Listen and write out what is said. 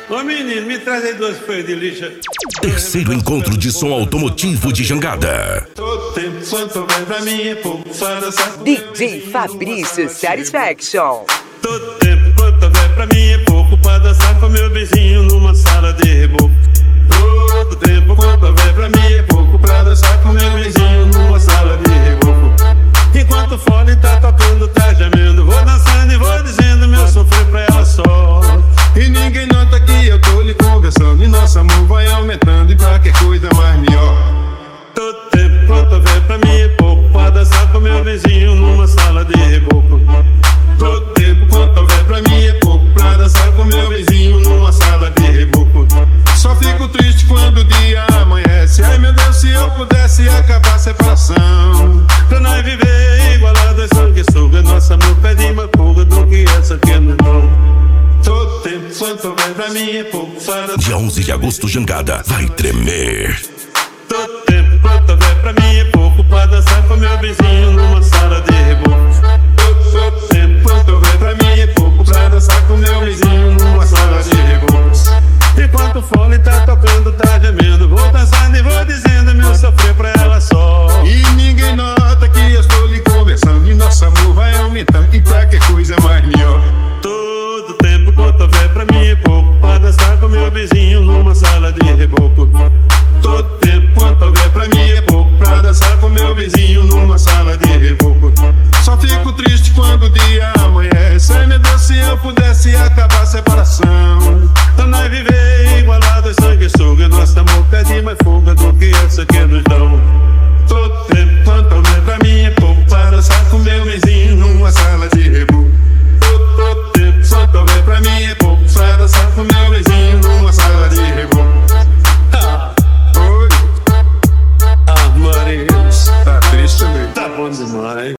Ô menino, me traz aí 2 folhas de lixa. Terceiro encontro de som automotivo de Jangada. Todo tempo quanto vai pra mim é pouco pra dançar. DJ Fabrício Satisfaction. Todo tempo quanto vai pra mim é pouco pra dançar com meu vizinho numa sala de reboco. Todo tempo quanto vai pra mim é pouco pra dançar com meu vizinho numa sala de reboco. Enquanto o fone tá tocando, tá gemendo, vou dançando e vou dizendo meu sofrer pra ela só. E ninguém nota que eu tô lhe conversando, e nosso amor vai aumentando e qualquer coisa mais melhor. Todo tempo quanto vai pra mim é pouco pra dançar com meu vizinho numa sala de reboco. Todo tempo quanto vai pra mim é pouco pra dançar com meu vizinho numa sala de reboco. Só fico triste quando o dia amanhece. Ai meu Deus, se eu pudesse acabar a separação, pra nós viver igual a 2 sanguessugas. Nosso amor pede uma fuga do que essa que não dá. Todo tempo quanto vai pra mim é pouco para... Dia 11 de agosto, Jangada vai tremer. Todo tempo quanto vai pra mim é pouco pra dançar com meu vizinho numa sala de reboco. Todo tempo quanto vai pra mim é pouco pra dançar com meu vizinho numa sala de